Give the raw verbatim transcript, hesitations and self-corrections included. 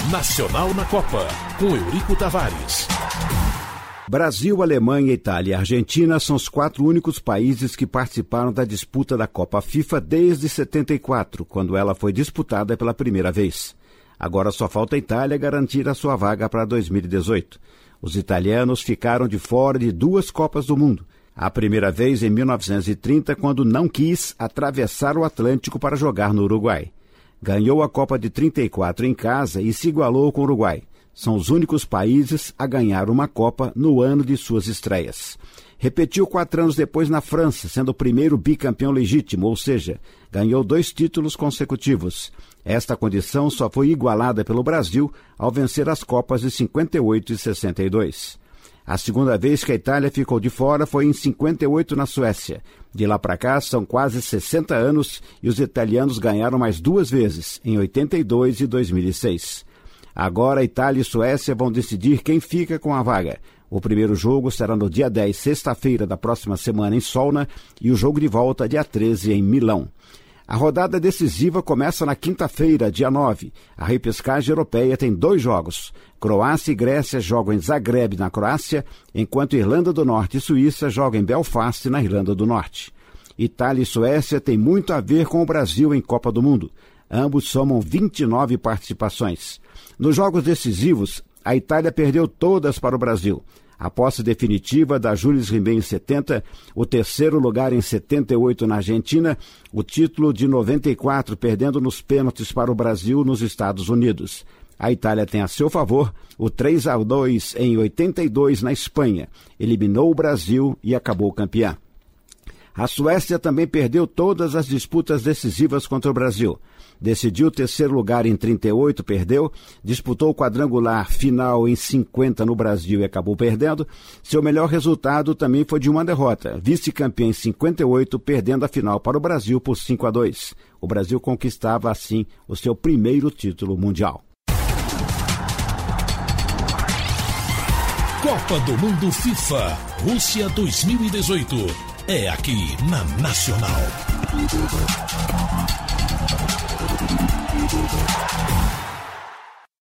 Nacional na Copa, com Eurico Tavares. Brasil, Alemanha, Itália e Argentina são os quatro únicos países que participaram da disputa da Copa FIFA desde setenta e quatro, quando ela foi disputada pela primeira vez. Agora só falta a Itália garantir a sua vaga para dois mil e dezoito. Os italianos ficaram de fora de duas Copas do Mundo. A primeira vez em mil novecentos e trinta, quando não quis atravessar o Atlântico para jogar no Uruguai. Ganhou a Copa de trinta e quatro em casa e se igualou com o Uruguai. São os únicos países a ganhar uma Copa no ano de suas estreias. Repetiu quatro anos depois na França, sendo o primeiro bicampeão legítimo, ou seja, ganhou dois títulos consecutivos. Esta condição só foi igualada pelo Brasil ao vencer as Copas de cinquenta e oito e sessenta e dois. A segunda vez que a Itália ficou de fora foi em cinquenta e oito na Suécia. De lá para cá são quase sessenta anos e os italianos ganharam mais duas vezes, em oitenta e dois e dois mil e seis. Agora Itália e Suécia vão decidir quem fica com a vaga. O primeiro jogo será no dia dez, sexta-feira da próxima semana em Solna, e o jogo de volta dia treze em Milão. A rodada decisiva começa na quinta-feira, dia nove. A repescagem europeia tem dois jogos. Croácia e Grécia jogam em Zagreb, na Croácia, enquanto Irlanda do Norte e Suíça jogam em Belfast, na Irlanda do Norte. Itália e Suécia têm muito a ver com o Brasil em Copa do Mundo. Ambos somam vinte e nove participações. Nos jogos decisivos, a Itália perdeu todas para o Brasil. A posse definitiva da Jules Rimet em setenta, o terceiro lugar em setenta e oito na Argentina, o título de noventa e quatro perdendo nos pênaltis para o Brasil nos Estados Unidos. A Itália tem a seu favor o três a dois em oitenta e dois na Espanha, eliminou o Brasil e acabou campeã. A Suécia também perdeu todas as disputas decisivas contra o Brasil. Decidiu o terceiro lugar em trinta e oito, perdeu. Disputou o quadrangular final em cinquenta no Brasil e acabou perdendo. Seu melhor resultado também foi de uma derrota. Vice-campeã em cinquenta e oito, perdendo a final para o Brasil por cinco a dois. O Brasil conquistava, assim, o seu primeiro título mundial. Copa do Mundo FIFA, Rússia dois mil e dezoito. É aqui na Nacional.